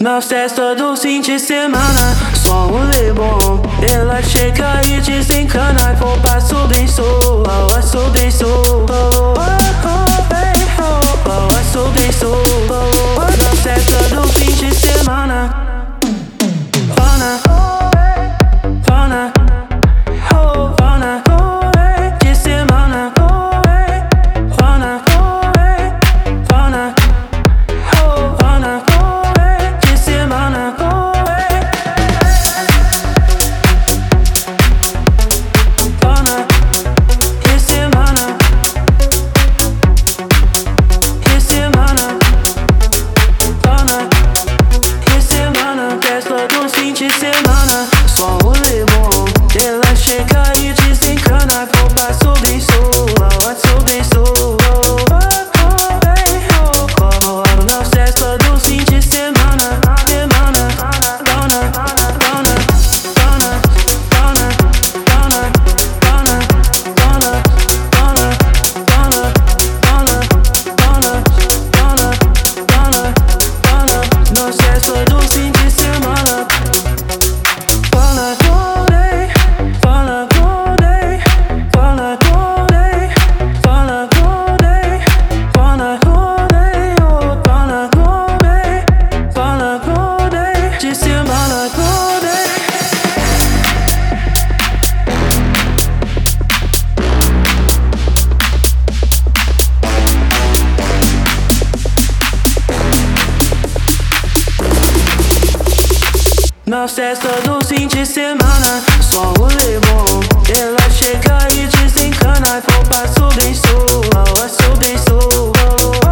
Na festa do fim de semana, só um rolê bom. Ela chega e desencana. Vou passo bem sou, sou bem sou. Sou bem sou. Na festa do fim de semana. Fana, fana, fana, de semana. Fana, fana, fana, de semana. Fana, de semana. De semana. Fana, de semana. Festa do fim de semana. Só um rolê bom. Ela chega e desencana. Vou passo bem sou, sou bem sou. Na festa do fim de semana. Semana. Dona, dona, dona, dona, dona, dona, dona, dona, dona, dona, dona, dona, dona, dona. Na festa do fim de semana. Fala golden, fala golden, fala golden, fala golden, fala golden, oh fala golden, fala golden, de semana golden. Na festa do fim de semana, só um rolê bom. Ela chega e desencana. Vou passo bem sou, sou bem sou.